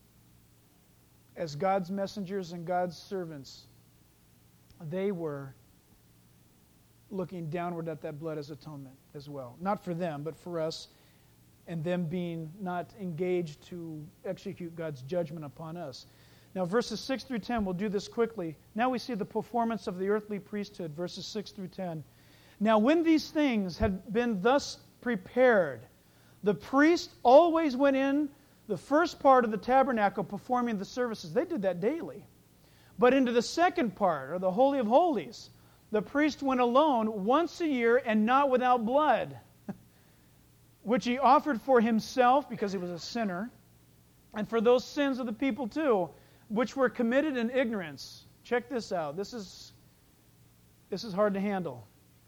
as God's messengers and God's servants, they were looking downward at that blood as atonement as well. Not for them, but for us, and them being not engaged to execute God's judgment upon us. Now, verses 6 through 10, we'll do this quickly. Now we see the performance of the earthly priesthood, verses 6 through 10. Now, when these things had been thus prepared, the priest always went in the first part of the tabernacle performing the services. They did that daily. But into the second part, or the Holy of Holies, the priest went alone once a year and not without blood, which he offered for himself because he was a sinner, and for those sins of the people too, which were committed in ignorance. Check this out. This is hard to handle.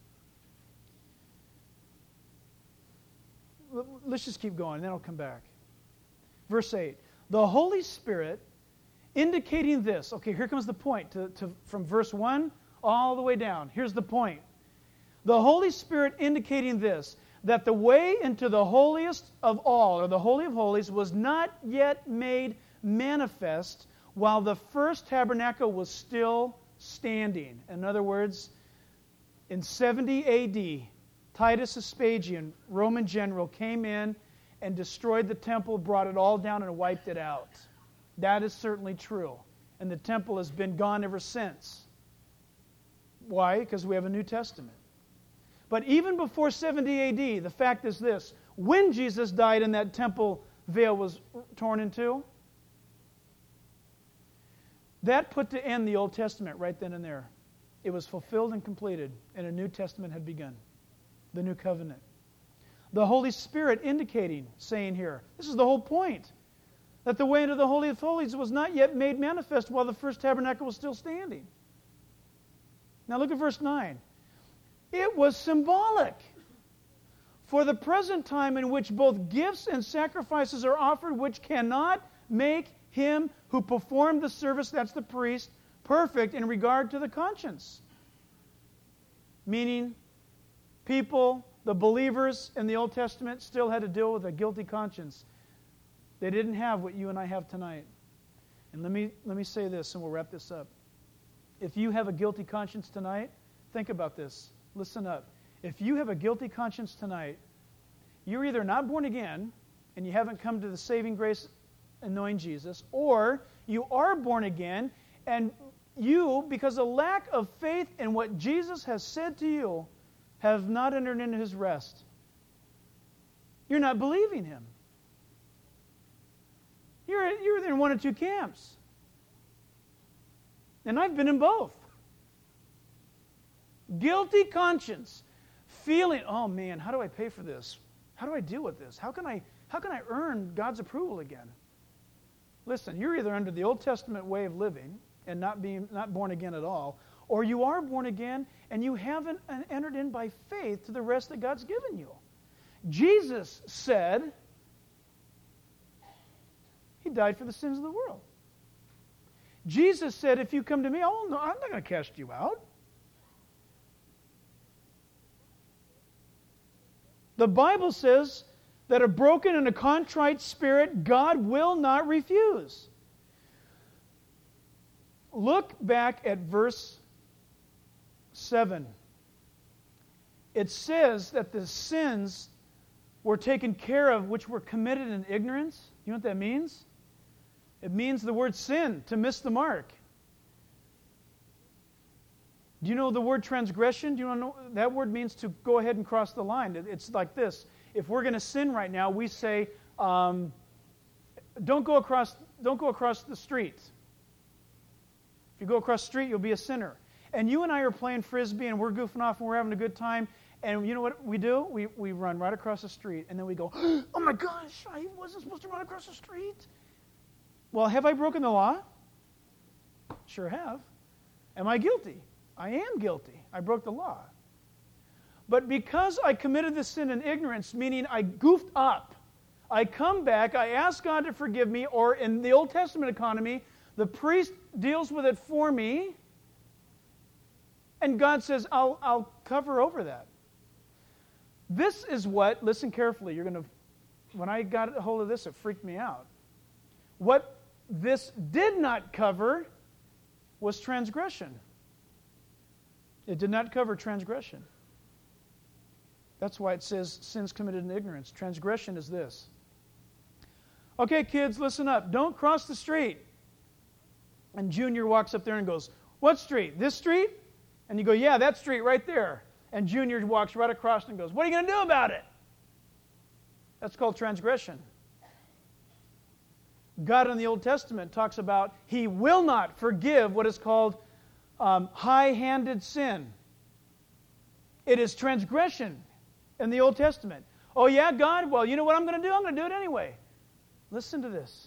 Let's just keep going, then I'll come back. Verse 8. The Holy Spirit indicating this. Okay, here comes the point. From verse 1 all the way down. Here's the point. The Holy Spirit indicating this, that the way into the holiest of all, or the Holy of Holies, was not yet made manifest while the first tabernacle was still standing. In other words, in 70 A.D., Titus Vespasian, Roman general, came in and destroyed the temple, brought it all down, and wiped it out. That is certainly true. And the temple has been gone ever since. Why? Because we have a New Testament. But even before 70 A.D., the fact is this. When Jesus died and that temple veil was torn in two, that put to end the Old Testament right then and there. It was fulfilled and completed, and a New Testament had begun. The New Covenant. The Holy Spirit indicating, saying here, this is the whole point, that the way into the Holy of Holies was not yet made manifest while the first tabernacle was still standing. Now look at verse 9. It was symbolic for the present time in which both gifts and sacrifices are offered, which cannot make him who performed the service, that's the priest, perfect in regard to the conscience. Meaning, people, the believers in the Old Testament, still had to deal with a guilty conscience. They didn't have what you and I have tonight. And let me say this, and we'll wrap this up. If you have a guilty conscience tonight, think about this. Listen up. If you have a guilty conscience tonight, you're either not born again, and you haven't come to the saving grace and knowing Jesus, or you are born again, and you, because of lack of faith in what Jesus has said to you, have not entered into His rest. You're not believing Him. You're in one of two camps. And I've been in both. Guilty conscience, feeling, oh man, how do I pay for this? How do I deal with this? How can I earn God's approval again? listen, you're either under the Old Testament way of living and not born again at all, or you are born again and you haven't entered in by faith to the rest that God's given you. Jesus said He died for the sins of the world. Jesus said, if you come to me, I'm not going to cast you out. The Bible says that a broken and a contrite spirit God will not refuse. Look back at verse 7. It says that the sins were taken care of which were committed in ignorance. You know what that means? It means the word sin, to miss the mark. Do you know the word transgression? Do you know that word means to go ahead and cross the line? It's like this. If we're going to sin right now, we say, don't go across the street. If you go across the street, you'll be a sinner. And you and I are playing Frisbee, and we're goofing off, and we're having a good time. And you know what we do? We run right across the street, and then we go, oh my gosh, I wasn't supposed to run across the street. Well, have I broken the law? Sure have. Am I guilty? I am guilty. I broke the law. But because I committed the sin in ignorance, meaning I goofed up, I come back, I ask God to forgive me, or in the Old Testament economy, the priest deals with it for me, and God says, I'll cover over that. This is what, listen carefully, when I got a hold of this, it freaked me out. What this did not cover was transgression. It did not cover transgression. That's why it says sins committed in ignorance. Transgression is this. Okay, kids, listen up. Don't cross the street. And Junior walks up there and goes, what street? This street? And you go, yeah, that street right there. And Junior walks right across and goes, what are you going to do about it? That's called transgression. God in the Old Testament talks about He will not forgive what is called high-handed sin. It is transgression in the Old Testament. Oh yeah, God? Well, you know what I'm going to do? I'm going to do it anyway. Listen to this.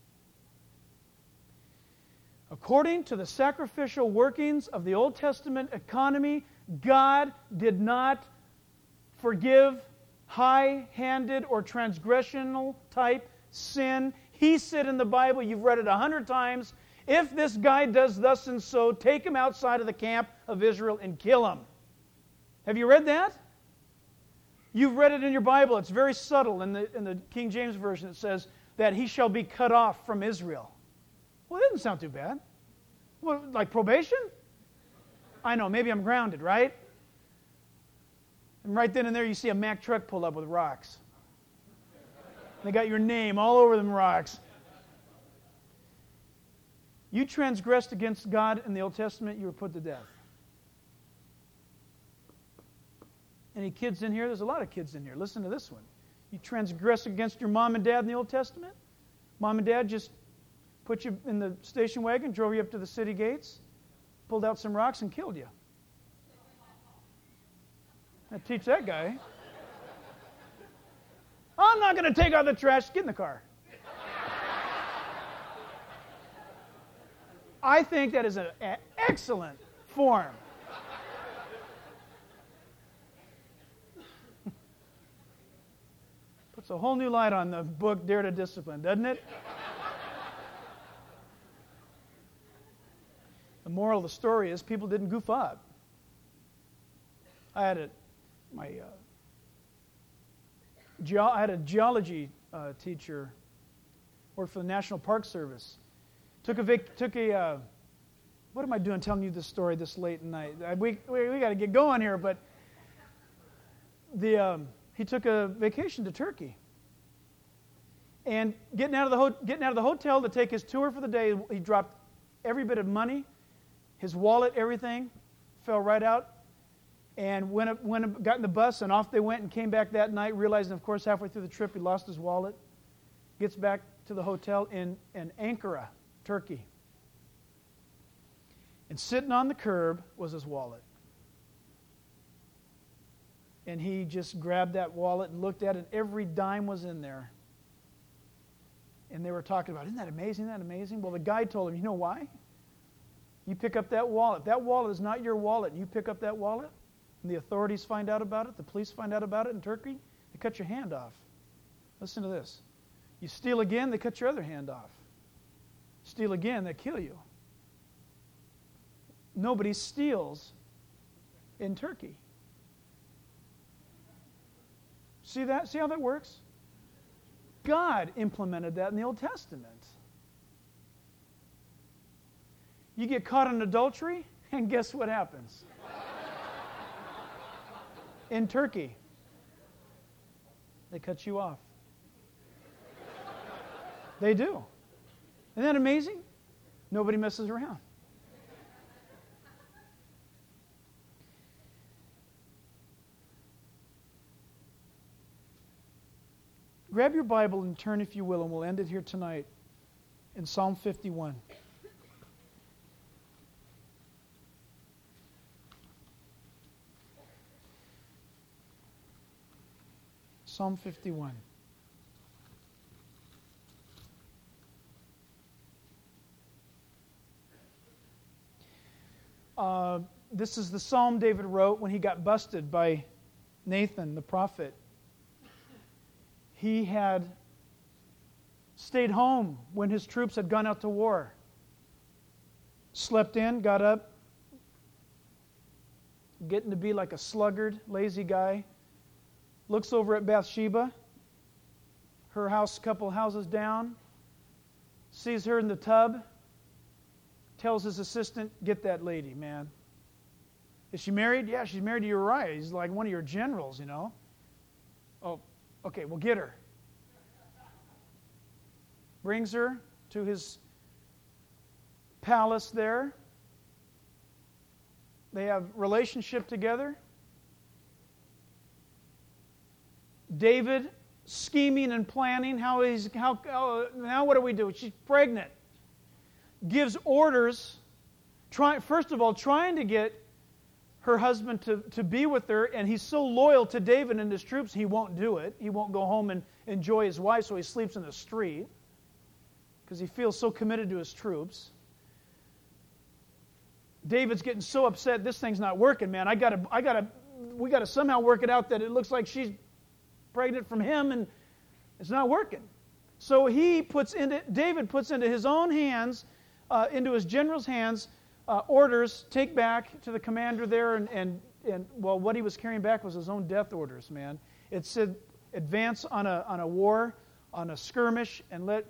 According to the sacrificial workings of the Old Testament economy, God did not forgive high-handed or transgressional type sin. He said in the Bible, you've read it 100 times, if this guy does thus and so, take him outside of the camp of Israel and kill him. Have you read that? You've read it in your Bible. It's very subtle. In the King James Version, it says that he shall be cut off from Israel. Well, it doesn't sound too bad. Well, like probation? I know, maybe I'm grounded, right? And right then and there you see a Mack truck pull up with rocks. They got your name all over them rocks. You transgressed against God in the Old Testament, you were put to death. Any kids in here? There's a lot of kids in here. Listen to this one. You transgressed against your mom and dad in the Old Testament? Mom and dad just put you in the station wagon, drove you up to the city gates, pulled out some rocks and killed you. I'd teach that guy. I'm not going to take out the trash. Get in the car. I think that is an excellent form. Puts a whole new light on the book, Dare to Discipline, doesn't it? The moral of the story is people didn't goof up. I had a geology teacher, worked for the National Park Service. Took a what am I doing telling you this story this late at night? We got to get going here, but he took a vacation to Turkey. And getting out of the hotel to take his tour for the day, he dropped every bit of money, his wallet, everything, fell right out. And got in the bus, and off they went and came back that night, realizing, of course, halfway through the trip, he lost his wallet. Gets back to the hotel in Ankara, Turkey. And sitting on the curb was his wallet. And he just grabbed that wallet and looked at it, and every dime was in there. And they were talking about, isn't that amazing, isn't that amazing? Well, the guy told him, you know why? You pick up that wallet. If that wallet is not your wallet, and you pick up that wallet, and the authorities find out about it, the police find out about it in Turkey, they cut your hand off. Listen to this. You steal again, they cut your other hand off. Steal again, they kill you. Nobody steals in Turkey. See that? See how that works? God implemented that in the Old Testament. You get caught in adultery, and guess what happens? In Turkey, they cut you off. They do. Isn't that amazing? Nobody messes around. Grab your Bible and turn, if you will, and we'll end it here tonight in Psalm 51. Psalm 51. This is the psalm David wrote when he got busted by Nathan, the prophet. He had stayed home when his troops had gone out to war. Slept in, got up, getting to be like a sluggard, lazy guy. Looks over at Bathsheba, her house a couple houses down, sees her in the tub, tells his assistant, get that lady, man. Is she married? Yeah, she's married to Uriah. He's like one of your generals, you know. Oh, okay, well, get her. Brings her to his palace there. They have relationship together. David scheming and planning now what do we do? She's pregnant. Gives orders, first of all, trying to get her husband to be with her, and he's so loyal to David and his troops, he won't do it. He won't go home and enjoy his wife, so he sleeps in the street because he feels so committed to his troops. David's getting so upset, this thing's not working, man. We gotta somehow work it out that it looks like she's pregnant from him, and it's not working. So David puts into his own hands, into his general's hands, orders, take back to the commander there, and what he was carrying back was his own death orders, man. It said, advance on a war, on a skirmish, and let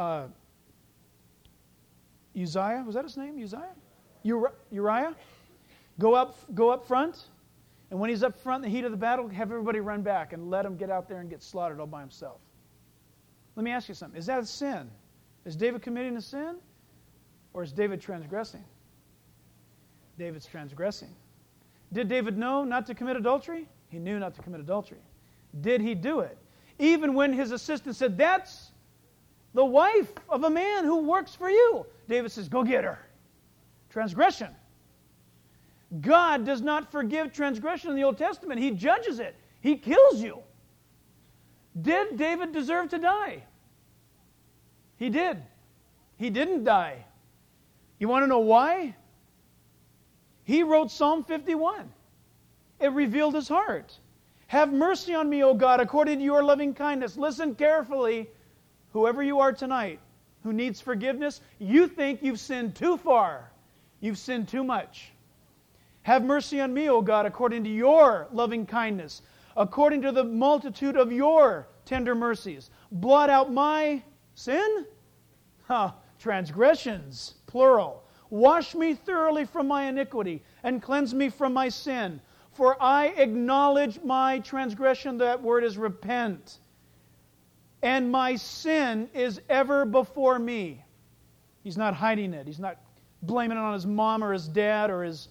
Uzziah, was that his name, Uzziah? Uriah? Go up front, and when he's up front in the heat of the battle, have everybody run back and let him get out there and get slaughtered all by himself. Let me ask you something. Is that a sin? Is David committing a sin? Or is David transgressing? David's transgressing. Did David know not to commit adultery? He knew not to commit adultery. Did he do it? Even when his assistant said, that's the wife of a man who works for you. David says, go get her. Transgression. God does not forgive transgression in the Old Testament. He judges it. He kills you. Did David deserve to die? He did. He didn't die. You want to know why? He wrote Psalm 51. It revealed his heart. Have mercy on me, O God, according to your loving kindness. Listen carefully, whoever you are tonight who needs forgiveness, you think you've sinned too far. You've sinned too much. Have mercy on me, O God, according to your loving kindness, according to the multitude of your tender mercies. Blot out my sin? Transgressions, plural. Wash me thoroughly from my iniquity and cleanse me from my sin. For I acknowledge my transgression, that word is repent, and my sin is ever before me. He's not hiding it. He's not blaming it on his mom or his dad or his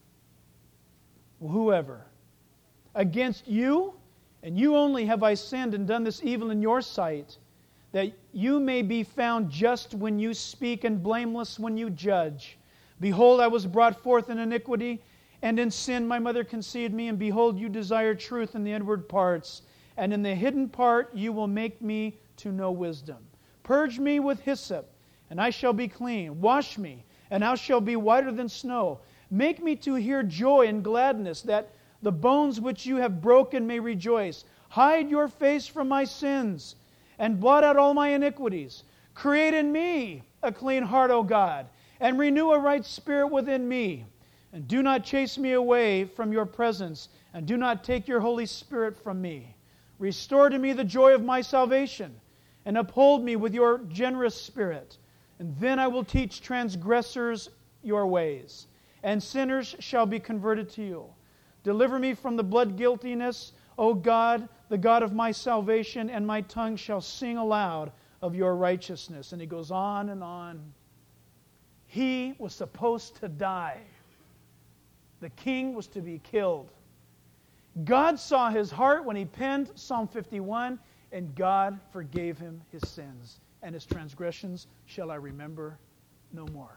whoever. Against you, and you only, have I sinned and done this evil in your sight, that you may be found just when you speak and blameless when you judge. Behold, I was brought forth in iniquity, and in sin my mother conceived me, and behold, you desire truth in the inward parts, and in the hidden part you will make me to know wisdom. Purge me with hyssop, and I shall be clean. Wash me, and I shall be whiter than snow. Make me to hear joy and gladness, that the bones which you have broken may rejoice. Hide your face from my sins, and blot out all my iniquities. Create in me a clean heart, O God, and renew a right spirit within me. And do not chase me away from your presence, and do not take your Holy Spirit from me. Restore to me the joy of my salvation, and uphold me with your generous spirit. And then I will teach transgressors your ways, and sinners shall be converted to you. Deliver me from the blood guiltiness, O God, the God of my salvation, and my tongue shall sing aloud of your righteousness. And he goes on and on. He was supposed to die. The king was to be killed. God saw his heart when he penned Psalm 51, and God forgave him his sins. And his transgressions shall I remember no more.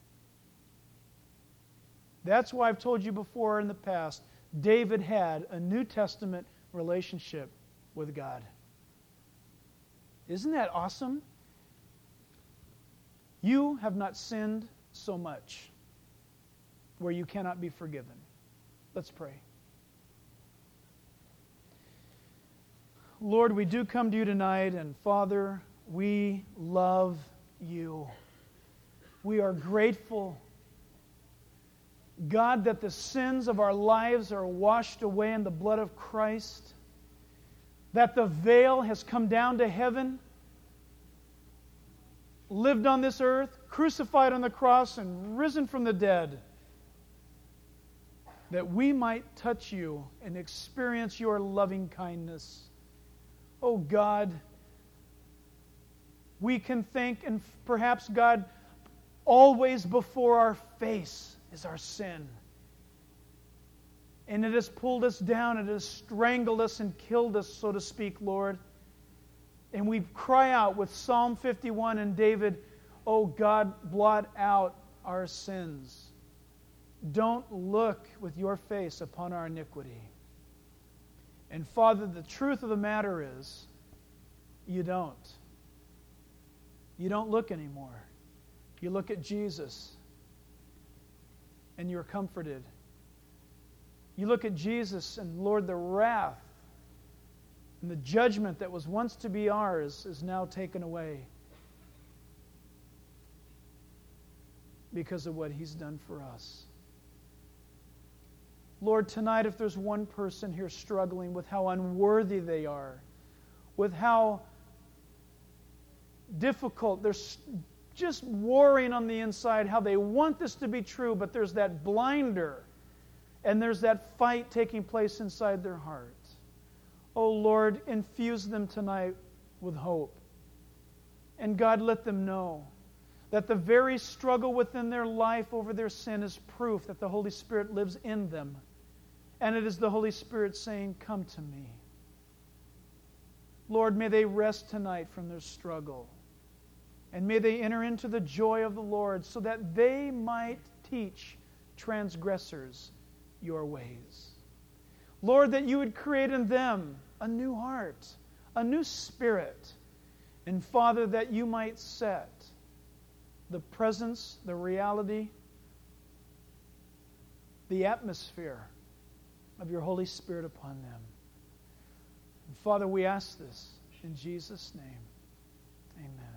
That's why I've told you before in the past, David had a New Testament relationship with God. Isn't that awesome? You have not sinned so much where you cannot be forgiven. Let's pray. Lord, we do come to you tonight, and Father, we love you. We are grateful, God, that the sins of our lives are washed away in the blood of Christ, that the veil has come down to heaven, lived on this earth, crucified on the cross, and risen from the dead, that we might touch you and experience your loving kindness. Oh God, we can think, and perhaps, God, always before our face is our sin. And it has pulled us down, it has strangled us and killed us, so to speak, Lord. And we cry out with Psalm 51 and David, oh God, blot out our sins. Don't look with your face upon our iniquity. And Father, the truth of the matter is, you don't. You don't look anymore. You look at Jesus, and you're comforted. You look at Jesus, and Lord, the wrath and the judgment that was once to be ours is now taken away because of what He's done for us. Lord, tonight, if there's one person here struggling with how unworthy they are, with how difficult, they're just warring on the inside, how they want this to be true, but there's that blinder, and there's that fight taking place inside their heart. Oh Lord, infuse them tonight with hope. And God, let them know that the very struggle within their life over their sin is proof that the Holy Spirit lives in them. And it is the Holy Spirit saying, come to me. Lord, may they rest tonight from their struggle. And may they enter into the joy of the Lord so that they might teach transgressors your ways. Lord, that you would create in them a new heart, a new spirit. And Father, that you might set the presence, the reality, the atmosphere of your Holy Spirit upon them. And Father, we ask this in Jesus' name. Amen.